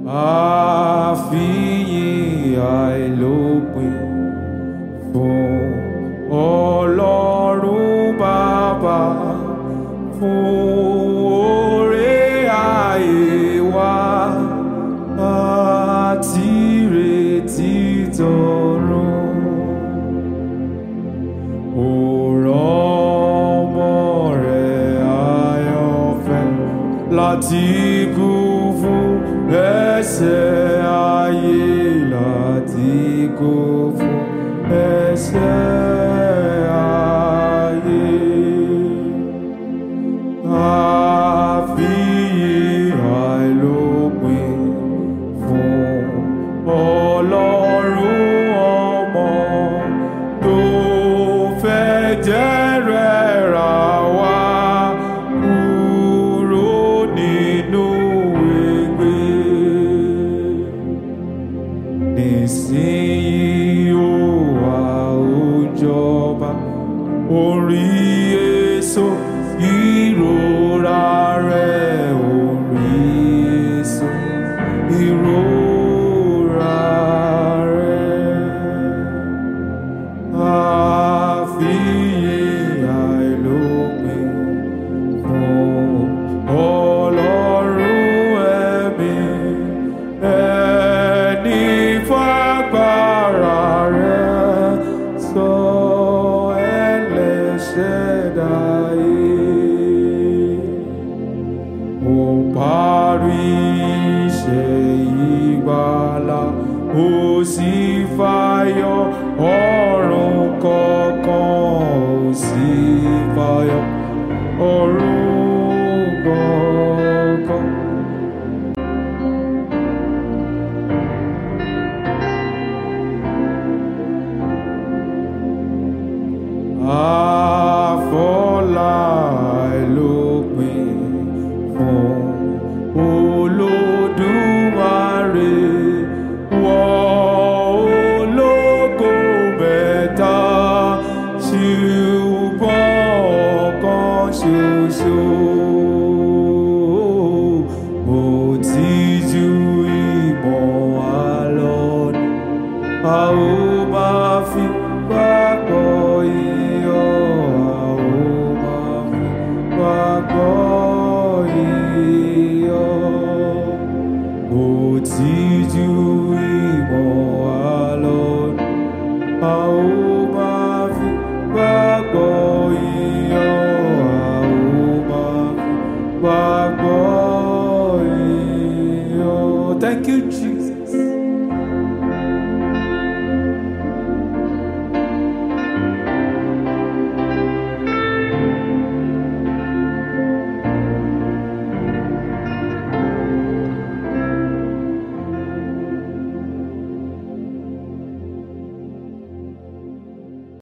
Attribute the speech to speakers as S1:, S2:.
S1: àfihàn àìlópin fún Ọlọ́run Bàbá, fún oore ayé wa àti ìrètí tọ̀run. Ó rán ọmọ rẹ̀ àyànfẹ́ láti kú fún ẹ̀ṣẹ̀ ayé, láti kú fún ẹ̀ṣẹ̀ ayé. Àfihàn àìlópin fún Ọlọ́run ọmọ tó fẹ̀jẹ̀ rẹ̀ rà wá kúrò nínú ègbé. Nísìnyí ó wá ó jọba, orí èso ìrora rẹ̀, orí èso ìrora rẹ̀. Àfihàn àìlópin fún Ọlọ́run ẹ̀mí, ẹni fagbára rẹ̀ sọ ẹlẹ́ṣẹ̀ dáyé. Ó parí iṣẹ́ ìgbàlà, ó sì fàyọ ọ̀run kankan, ó sì fàyọ ọ̀run kankan. Àfọlá àìlópin fún Olódùmarè, wọ́n ológo mẹ́ta ṣùgbọ́n ọ̀kan ṣoṣo. Mo tijú ìmọ̀ àlọ́ni, a ó máa fi gbàgbọ́ iyọ̀, a ó máa fi gbàgbọ́ iyọ̀. Mo tijú ìmọ̀ àlọ́ni, a ó máa fi gbàgbọ́ iyọ̀, a ó máa fi gbàgbọ́ iyọ̀. Thank you, Jesus.